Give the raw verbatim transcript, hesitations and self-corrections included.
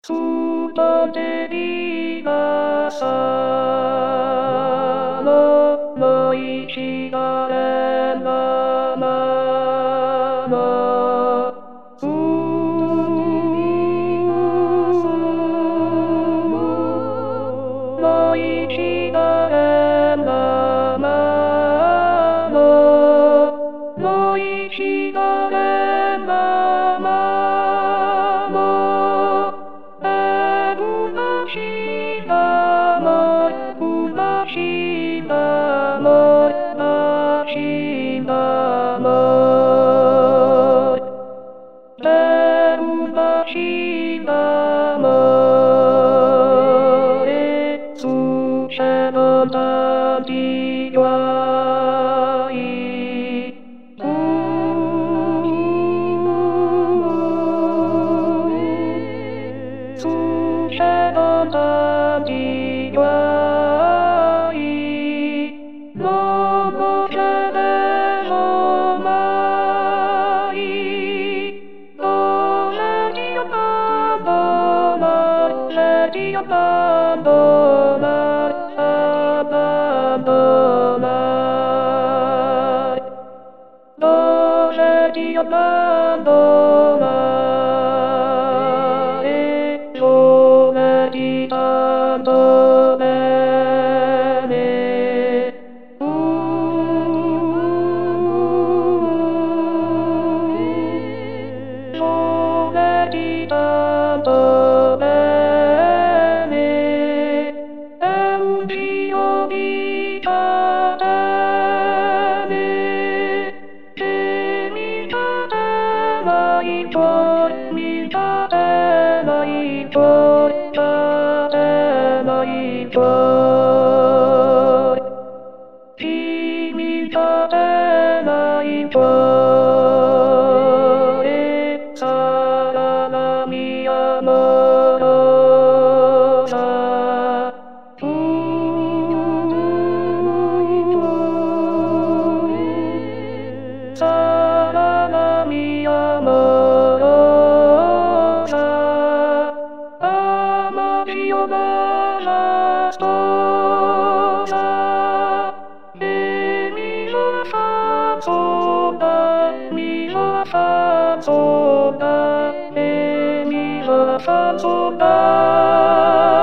育てりがさのの石がれなまのうの石がれなまのの石がれなまのしがもうましがもましがも全ましがもえつせのたきはいつせのたきはいのぼせでそまいのせきよぱんどませきよぱんどまさぱんどまのせきよぱんどまとめねうそれきたとめねえんしをみたてねてみたてないとみたてないと君立てないとえさらなみやものさうさらなみやものさあましをなとさえみぞさそうだみぞさそうだえみぞさそうだ